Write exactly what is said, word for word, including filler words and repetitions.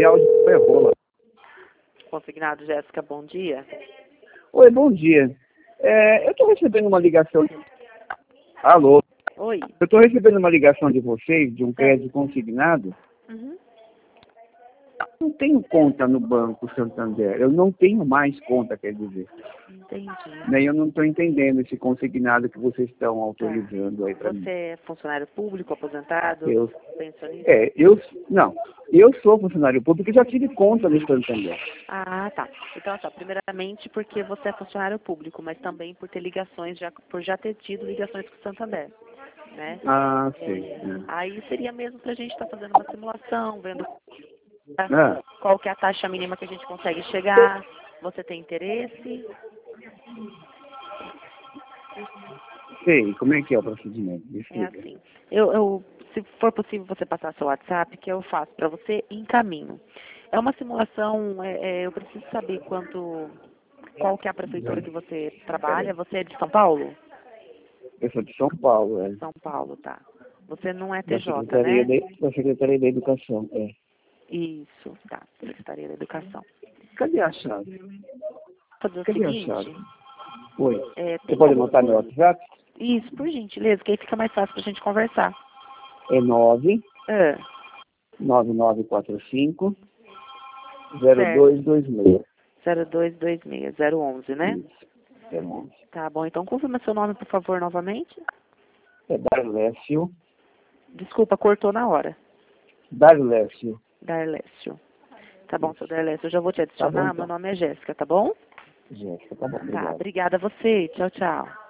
Esse áudio foi rola. Consignado Jéssica, bom dia. Oi, bom dia. É, eu estou recebendo uma ligação. Alô? Oi. Eu estou recebendo uma ligação de vocês, de um crédito consignado. Uhum. Eu não tenho conta no Banco Santander. Eu não tenho mais conta, quer dizer. Entendi. Né? Eu não estou entendendo esse consignado que vocês estão Tá. autorizando aí para mim. Você é funcionário público, aposentado, Eu, pensionista? é, eu, não, eu sou funcionário público e já tive conta no Santander. Ah, tá. Então, só, primeiramente porque você é funcionário público, mas também por ter ligações, já, por já ter tido ligações com o Santander, né? Ah, sei. É, É. aí seria mesmo para a gente estar fazendo uma simulação, vendo Ah, qual que é a taxa mínima que a gente consegue chegar. Você tem interesse? sei. Como é que é o procedimento? Me É explica. assim. Eu, eu, se for possível você passar seu WhatsApp, que eu faço para você e encaminho. É uma simulação, é, é, eu preciso saber quanto, qual que é a prefeitura que você trabalha. Peraí. Você é de São Paulo? Eu sou de São Paulo, é. São Paulo, tá. Você não é Da T J, Secretaria, né? de, da Secretaria da Educação, é. Isso, tá. Secretaria da Educação. Cadê a chave? Vou fazer o Cadê a seguinte, chave? Oi. é, Você tem pode como... anotar meu WhatsApp? Isso, por gentileza, que aí fica mais fácil pra gente conversar. É nove É, nove nove quatro cinco zero certo. dois dois seis. zero dois dois seis, zero onze, né? Isso. É onze. Tá bom, então confirma seu nome, por favor, novamente. É Darlécio. Desculpa, cortou na hora. Darlécio. Darlécio. Tá bom, seu Isso. Darlécio, eu já vou te Tá bom, adicionar. Meu então. nome é Jéssica, tá bom? Jéssica, tá bom. Tá, Obrigado. obrigada a você. Tchau, tchau.